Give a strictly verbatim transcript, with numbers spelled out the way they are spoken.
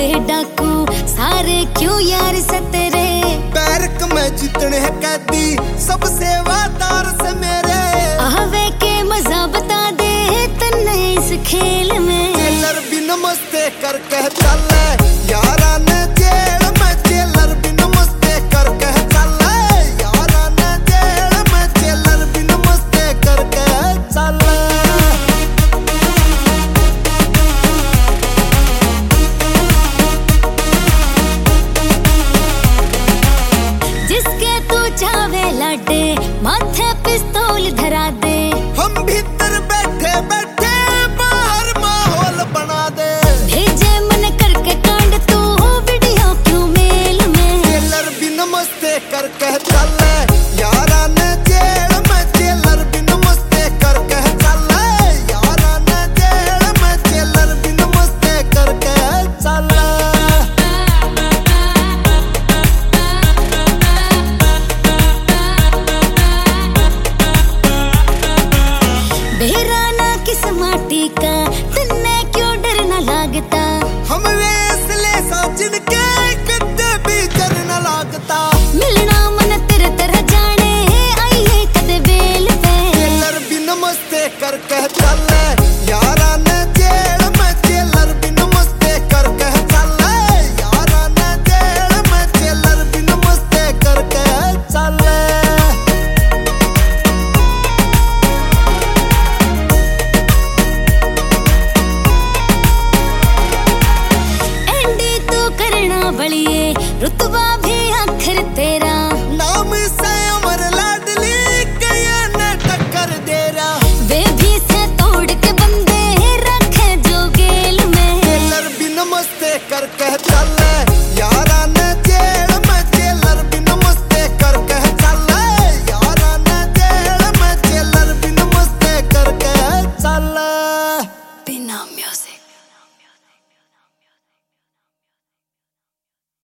गुंडे डाकू सारे क्यों यार सतेरे। बैरक में जितने हैं कैदी सब सेवादार से मेरे। आवे के मजा बता दे तन्ने इस खेल में। जेलर भी नमस्ते कर कह चल यारा ने जेल में। जेलर भी नमस्ते कर कह चल यारा ने जेल में। जेलर भी नमस्ते कर कह चल। जिसके तू चावे लाडे माथे पिस्तौल धरा दे। हम भीतर बैठे बैठे बाहर माहौल बना दे। भेजे मन करके कांड तू वीडियो क्यों मेल में। जेलर भी नमस्ते कर कह चल यारा ने जेल में। जेलर भी नमस्ते कर कह चल यारा ने जेल में। जेलर भी नमस्ते कर कह चल। बेराना किस माटी का तन्ने क्यों डर न लागता। हम वेसले सा जिनके कदे भी डर न लागता। मिलना मन तेरे तरह जाने आइए कदे बेल पे। जेलर भी नमस्ते कर कह चल यारा ने जेल में। जेलर भी नमस्ते कर कह चल यारा ने जेल में। जेलर भी नमस्ते कर कह चल। एंडी तू करना बलिए रुतबा भी आखिर तेरा। नाम से अमर लाडली गया न टक्कर दे रहा। वे भी से तोड़ के बंदे रखे जो गेल में। जेलर भी नमस्ते कर कह चल